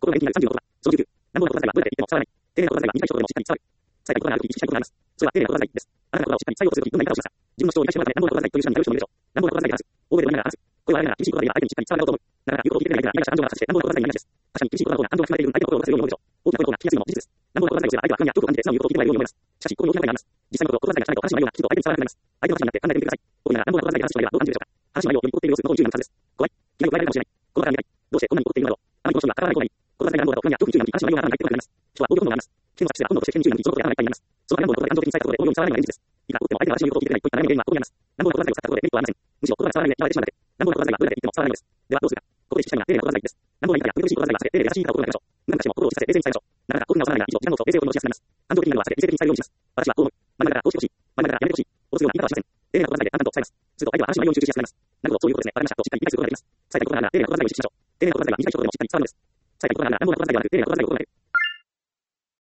が延期になる34のことだ。その19、何本のことだがどれで言っても伝わらない。丁寧なことだが短い章でもしっかり伝わる。最後にことがあるとき、一致しないことがあります。それは丁寧なことだがです。あなたの言葉をしっかり最後するとき、どんな言い方をしますか。自分の主張を理解してもらうため、何本のことだがという人になる人もいるでしょう。何本のことだがという人になる人もいるでしょう。乱暴なことだが話す。語彙はあるなら一時言葉で言えば相手にしっかり伝わることを思う。ならば、言うことを聞いているだけで相手にしっかり伝わるのが安心です。確かに厳しい言葉の方が安堵が決まっている相手の心を動かせるように思うでしょう。多くの言葉が正しい何本のことだが言いました。大きな声の方が聞きやすいのも事実です。何本のことだが言う相手は不安や恐怖を感じて素直に言うことを聞いてもらえるように思います。しかし、こういう大きな声があります。実際のこと、言葉遣いがしっかりと正しい内容がきちんと相手に伝わらなくなります。相手の話になって考えてみてください。大きな何本のことだが正しい場合はどう感じるでしょうか。話の内容を読み取っている様子の方に注意が向くはずです。怖い。気がよくないかもしれない。この方が見たい。どうしてこんなに怒っているのだろう。あまりこの人には関わらない方がいい。言葉遣いが乱暴だと不安や恐怖に注意が向き、話の内容が頭に入ってこなくなります。人は暴力本能があります。人の作詞が本能として人に注意が向き、そのことで頭がいっぱいになります。その乱暴な言葉で感情的に伝えたことで大量に伝わらないのが現実です。いくら怒っても相手の話の言うことを聞いてないといった悩みの原因はここにあります。乱暴な言葉遣いを使ったことでメリットはありません。むしろ言葉が伝わらないので嫌われてしまうだけ。乱暴な言葉遣いはどれだけ言っても伝わらないのです。ではどうするか。ここで意識したいのが丁寧な言葉遣いです。乱暴な言い方や難しい言葉遣いは避け、丁寧で優しい言い方を心がけましょう。難しくても心を落ちさせ冷静に伝えましょう。なかなか興奮が収まらないなら以上、時間を冷静を取り戻しやすくなります。感情的になるのは避け、理性的に伝えるようにします。私はこう思う。学びながらこうしてほしい。学びながらやめてほしい。落とすような言い方はしません。丁寧な言葉遣いで淡々と伝えます。すると相手は話の内容に集中しやすくなります。なるほど、そういうことですね。わかりました。としっかり理解することができます。伝えたいことがあるなら丁寧な言葉遣いを意識しましょう。丁寧な言葉遣いは短いことでもしっかり伝わるのです。伝えたいことがあるなら乱暴な言葉遣いではなく丁寧な言葉遣いを心がけ